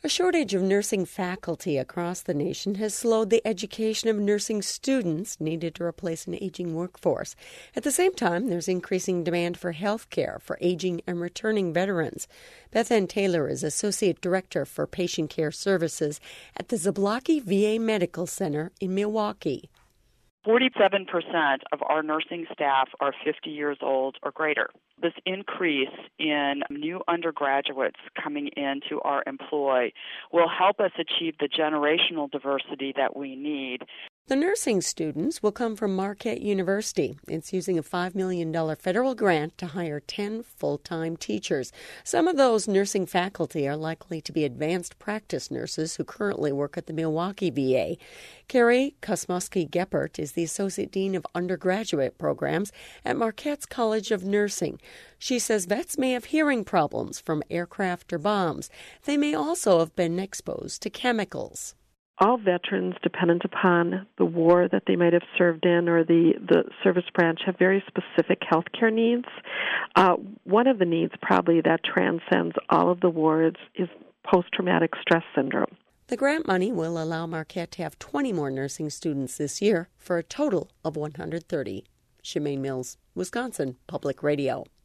A shortage of nursing faculty across the nation has slowed the education of nursing students needed to replace an aging workforce. At the same time, there's increasing demand for health care for aging and returning veterans. Beth Ann Taylor is Associate Director for Patient Care Services at the Zablocki VA Medical Center in Milwaukee. 47% of our nursing staff are 50 years old or greater. This increase in new undergraduates coming into our employ will help us achieve the generational diversity that we need. The nursing students will come from Marquette University. It's using a $5 million federal grant to hire 10 full-time teachers. Some of those nursing faculty are likely to be advanced practice nurses who currently work at the Milwaukee VA. Carrie Kosmowski-Geppert is the Associate Dean of Undergraduate Programs at Marquette's College of Nursing. She says vets may have hearing problems from aircraft or bombs. They may also have been exposed to chemicals. All veterans, dependent upon the war that they might have served in or the service branch, have very specific health care needs. One of the needs probably that transcends all of the wards is post-traumatic stress syndrome. The grant money will allow Marquette to have 20 more nursing students this year for a total of 130. Shemaine Mills, Wisconsin Public Radio.